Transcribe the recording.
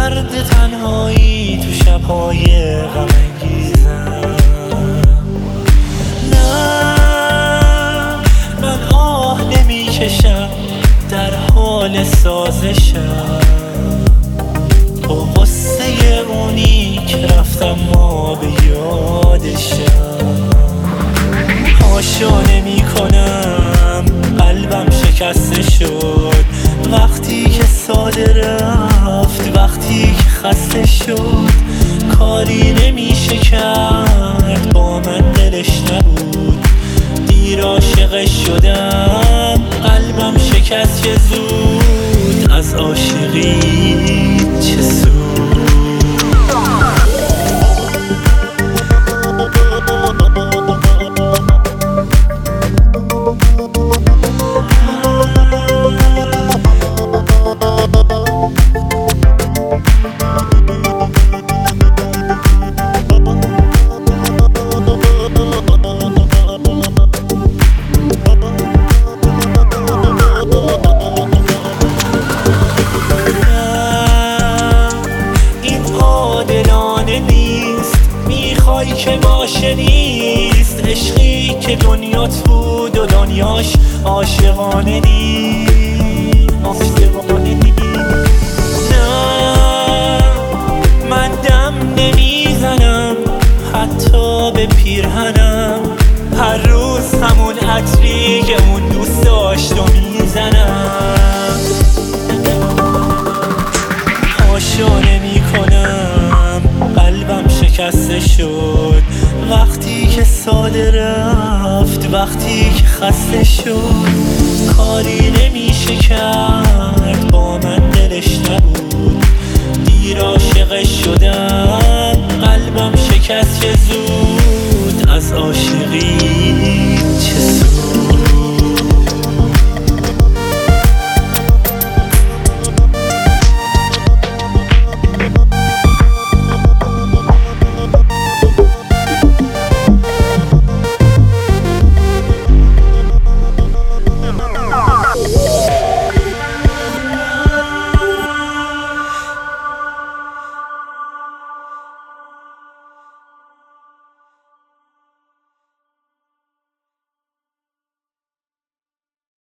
درد تنهایی تو شب‌های غم انگیزم. نه من آه نمی‌کشم، در حال سازشم با غصه اونی که رفتم ما به یادشم. هاشو نمی کنم قلبم شکسته شد وقتی که ساده رفت، وقتی که خسته شد. کاری نمیشه کرد با من دلش نبود، دیر عاشقش شدم قلبم شکست چه زود. از عاشقی چه سود. میخوای که باشه نیست، عشقی که دنیات بود و دنیاش عاشقانه نیست. نه من دم نمیزنم حتی به پیرهنم، هر روز همون عطری که اون دوست داشت و میزنم. هاشو نمی کنم قلبم شکسته شد وقتی که ساده رفت، وقتی که خسته شد. کاری نمیشه کرد با من دلش نبود، دیر عاشقش شدم